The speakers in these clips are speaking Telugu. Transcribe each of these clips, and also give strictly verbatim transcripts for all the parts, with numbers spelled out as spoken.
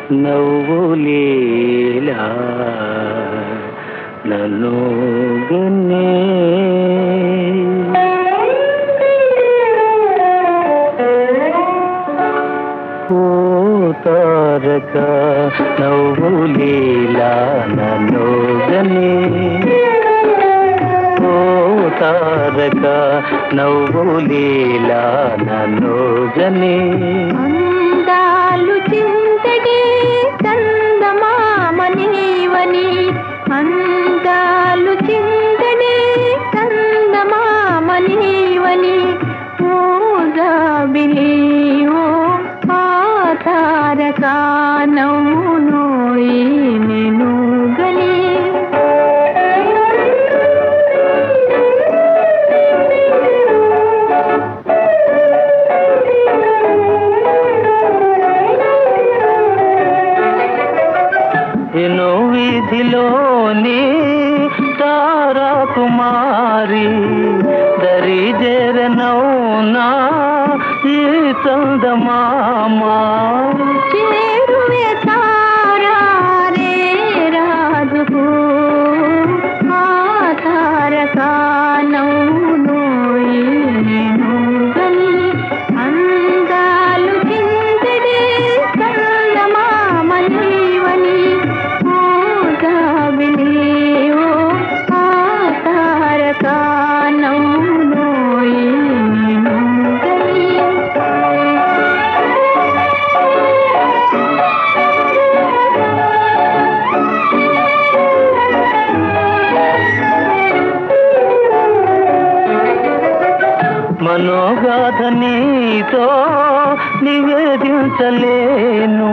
నవ్వులేలా నన్ను గనే ఓ తారక నవ్వులేలా నన్ను గనే ఓ తారక నవ్వులేలా నన్ను గనే అందాలు చింతడి చందమామనీవని అందాలు చింతడి చందమామనీవని ఓ జాబిలి ఓ ఆ తారక నవ్వునోయి నేను గని ఎన్నో వీధిలోని తారా కుమారి దరి జరనౌనా ఈ చందమామా చేరువే తారా రే రాజుకు ఆ తారక నవ్వునోయి నేను గని అందాలు చింతడి చందమామనీవని ఓ జాబిలి ఓ ఆ తారక నవ్వునోయి నేను గని మనోగాథ నీతో నివేదించలేను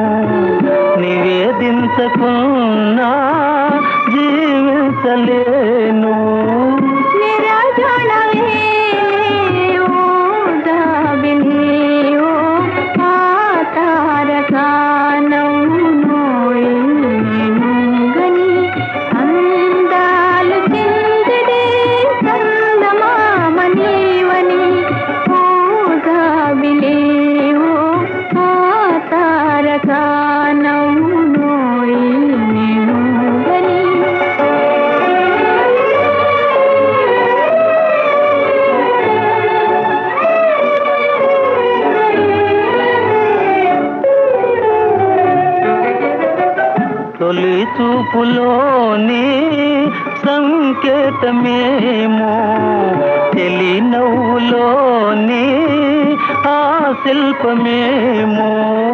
నివేదించకున్నా జీవించలేను నిరాజనమే ఓ జాబిలి ఓ ఆ తారక నవ్వునోయి నేను గని అందాలు చింతడి చందమామనీవని ఓ జాబిలి ఓ ఆ తారక నవ్వునోయి నేను గని తొలి చూపులోని సంకేతమేమో తెలి నవ్వులోని ఆ శిల్పమేమో